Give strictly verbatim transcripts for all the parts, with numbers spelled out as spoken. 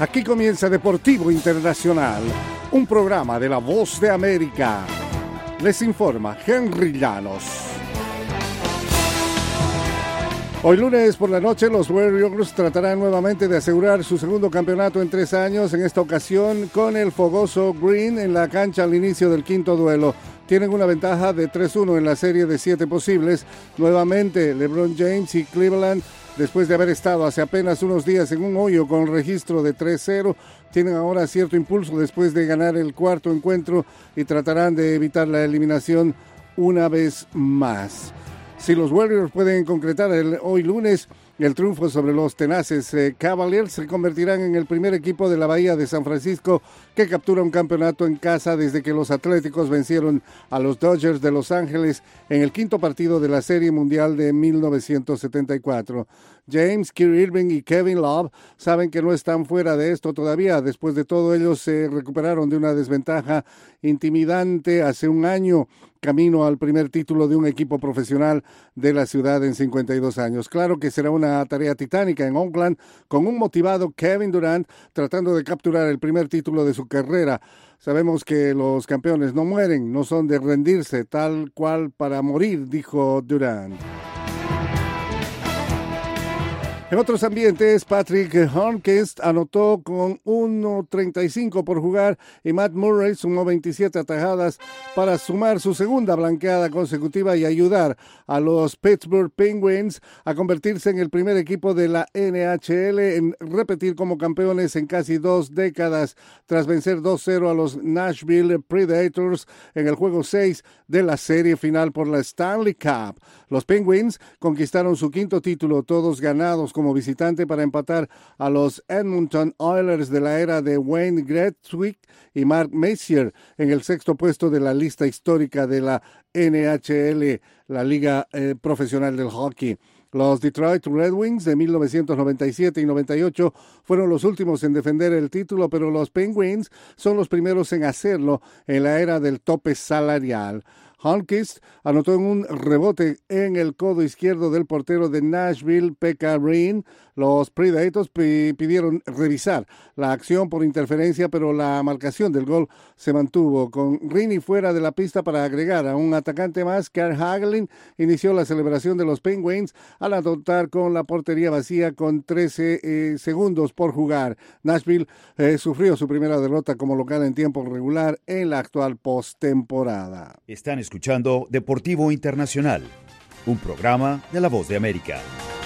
Aquí comienza Deportivo Internacional, un programa de La Voz de América. Les informa Henry Llanos. Hoy lunes por la noche los Warriors tratarán nuevamente de asegurar su segundo campeonato en tres años, en esta ocasión con el fogoso Green en la cancha al inicio del quinto duelo. Tienen una ventaja de tres uno en la serie de siete posibles. Nuevamente LeBron James y Cleveland, después de haber estado hace apenas unos días en un hoyo con registro de tres cero, tienen ahora cierto impulso después de ganar el cuarto encuentro y tratarán de evitar la eliminación una vez más. Si los Warriors pueden concretar el, hoy lunes el triunfo sobre los tenaces eh, Cavaliers, se convertirán en el primer equipo de la Bahía de San Francisco que captura un campeonato en casa desde que los Atléticos vencieron a los Dodgers de Los Ángeles en el quinto partido de la Serie Mundial de mil novecientos setenta y cuatro. James, Kyrie Irving y Kevin Love saben que no están fuera de esto todavía. Después de todo, ellos se recuperaron de una desventaja intimidante hace un año, camino al primer título de un equipo profesional de la ciudad en cincuenta y dos años. Claro que será una tarea titánica en Oakland, con un motivado Kevin Durant tratando de capturar el primer título de su carrera. Sabemos que los campeones no mueren, no son de rendirse, tal cual para morir, dijo Durant. En otros ambientes, Patrick Hornqvist anotó con uno treinta y cinco por jugar y Matt Murray sumó veintisiete atajadas para sumar su segunda blanqueada consecutiva y ayudar a los Pittsburgh Penguins a convertirse en el primer equipo de la N H L en repetir como campeones en casi dos décadas tras vencer dos cero a los Nashville Predators en el juego seis de la serie final por la Stanley Cup. Los Penguins conquistaron su quinto título, todos ganados con como visitante, para empatar a los Edmonton Oilers de la era de Wayne Gretzky y Mark Messier en el sexto puesto de la lista histórica de la N H L, la Liga eh, Profesional del Hockey. Los Detroit Red Wings de mil novecientos noventa y siete y noventa y ocho fueron los últimos en defender el título, pero los Penguins son los primeros en hacerlo en la era del tope salarial. Hornqvist anotó en un rebote en el codo izquierdo del portero de Nashville, Pekka Rinne. Los Predators pidieron revisar la acción por interferencia, pero la marcación del gol se mantuvo. Con Rinne fuera de la pista para agregar a un atacante más, Carl Hagelin inició la celebración de los Penguins al anotar con la portería vacía con trece eh, segundos por jugar. Nashville eh, sufrió su primera derrota como local en tiempo regular en la actual postemporada. Están escuchando Deportivo Internacional, un programa de La Voz de América.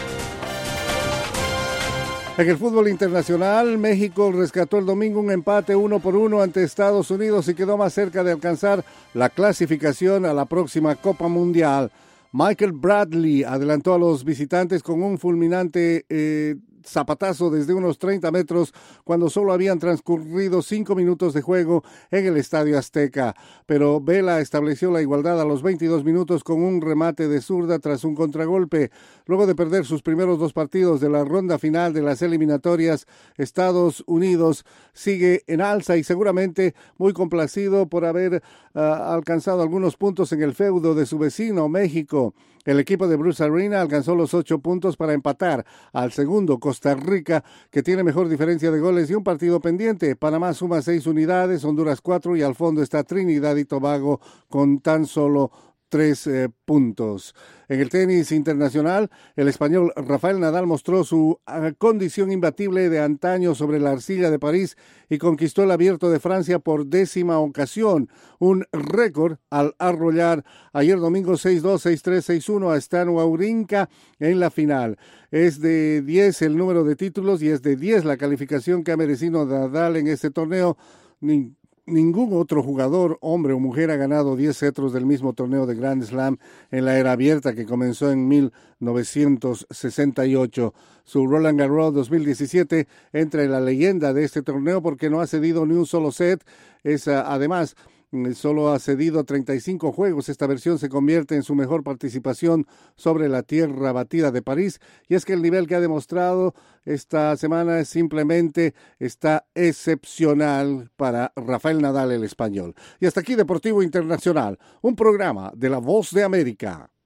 En el fútbol internacional, México rescató el domingo un empate uno por uno ante Estados Unidos y quedó más cerca de alcanzar la clasificación a la próxima Copa Mundial. Michael Bradley adelantó a los visitantes con un fulminante eh, zapatazo desde unos treinta metros cuando solo habían transcurrido cinco minutos de juego en el Estadio Azteca. Pero Vela estableció la igualdad a los veintidós minutos con un remate de zurda tras un contragolpe. Luego de perder sus primeros dos partidos de la ronda final de las eliminatorias, Estados Unidos sigue en alza y seguramente muy complacido por haber uh, alcanzado algunos puntos en el feudo de su vecino México. El equipo de Bruce Arena alcanzó los ocho puntos para empatar al segundo Costa Rica, que tiene mejor diferencia de goles y un partido pendiente. Panamá suma seis unidades, Honduras cuatro y al fondo está Trinidad y Tobago con tan solo tres eh, puntos. En el tenis internacional, el español Rafael Nadal mostró su uh, condición imbatible de antaño sobre la arcilla de París y conquistó el Abierto de Francia por décima ocasión, un récord al arrollar ayer domingo seis dos, seis tres, seis uno a Stan Wawrinka en la final. Es de diez el número de títulos y es de diez la calificación que ha merecido Nadal en este torneo. Ni Ningún otro jugador, hombre o mujer, ha ganado diez cetros del mismo torneo de Grand Slam en la era abierta que comenzó en mil novecientos sesenta y ocho. Su Roland Garros dos mil diecisiete entra en la leyenda de este torneo porque no ha cedido ni un solo set. Es, además, solo ha cedido treinta y cinco juegos. Esta versión se convierte en su mejor participación sobre la tierra batida de París, y es que el nivel que ha demostrado esta semana simplemente está excepcional para Rafael Nadal, el español. Y hasta aquí Deportivo Internacional, un programa de La Voz de América.